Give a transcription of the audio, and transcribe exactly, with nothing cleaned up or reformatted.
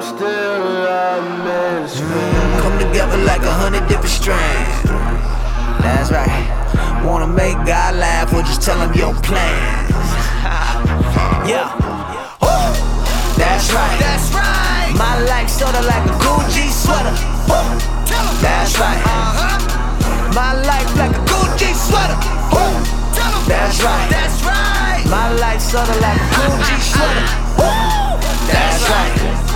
still a misfit. Come together like a hundred different strands. That's right. Wanna make God laugh, or just tell him your plans. Yeah. Woo. That's right. That's right. My life sorta like a Gucci sweater. Woo. That's right. Uh-huh. My life like a Gucci sweater. Woo. That's right. That's right. My life sorta like a Gucci sweater.